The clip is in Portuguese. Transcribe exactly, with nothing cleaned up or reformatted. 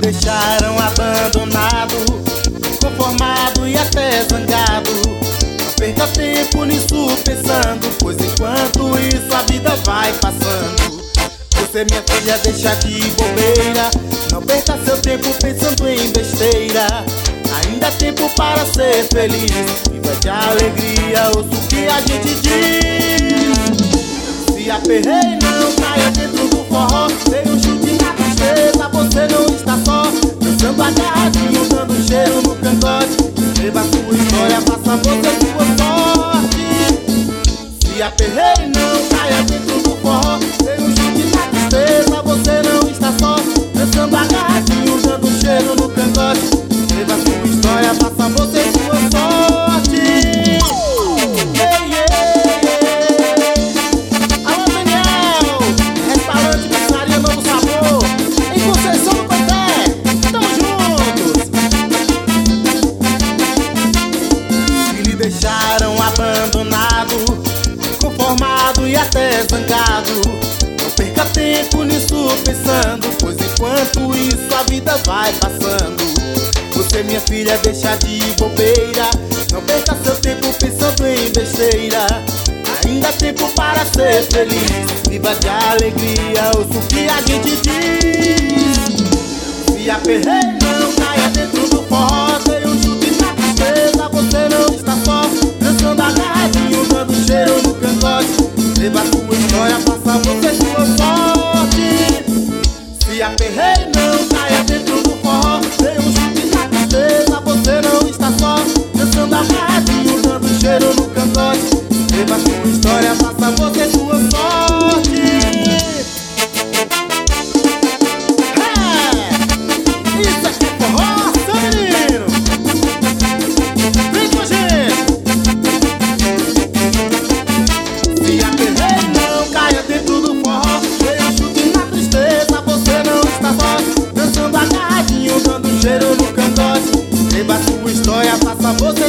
deixaram abandonado, conformado e até zangado. Não perca tempo nisso pensando, pois enquanto isso a vida vai passando. Você, minha filha, deixa de bobeira, não perca seu tempo pensando em besteira. Ainda há tempo para ser feliz, viva de alegria, ouça o que a gente diz. Se aperrei, não caia dentro do forró, dei um chute na tristeza, você não está só. Dançando agarradinho, dando um cheiro no cangote. Escreva sua história, faça você sua sorte. Se aperrei, não caia dentro do forró, dei um chute na tristeza, você não está só. Dançando agarradinho, dando um cheiro no cangote. Escreva sua história, faça você sua sorte. Yeah, yeah, yeah. Alô, Daniel, restaurante Pizzaria Novo Sabor, em Conceição do Canté, tamo juntos. Se lhe deixaram abandonado, conformado e até zangado, não perca tempo nisso pensando, pois enquanto isso a vida vai passando. Você, minha filha, deixa de bobeira, não perca seu tempo pensando em besteira. Ainda há tempo para ser feliz, viva de alegria, ouça o que a gente diz. Se aperrei, não caia dentro do forró, dei um chute na tristeza, você não está só. Dançando agarradinho, dando um cheiro no cangote. Escreva sua história, faça você sua sorte. Se aperrei, não caia dentro do forró, dei um chute na tristeza, você não está só. Dançando agarradinho, dando um cheiro no cangote. Escreva sua história, faça você sua sorte. É, isso aqui é forró, seu menino. Vem com a gente. Se aperrei, não caia dentro do forró, dei um chute na tristeza, você não está só. Dançando agarradinho, dando um cheiro no cangote. Escreva sua história, faça você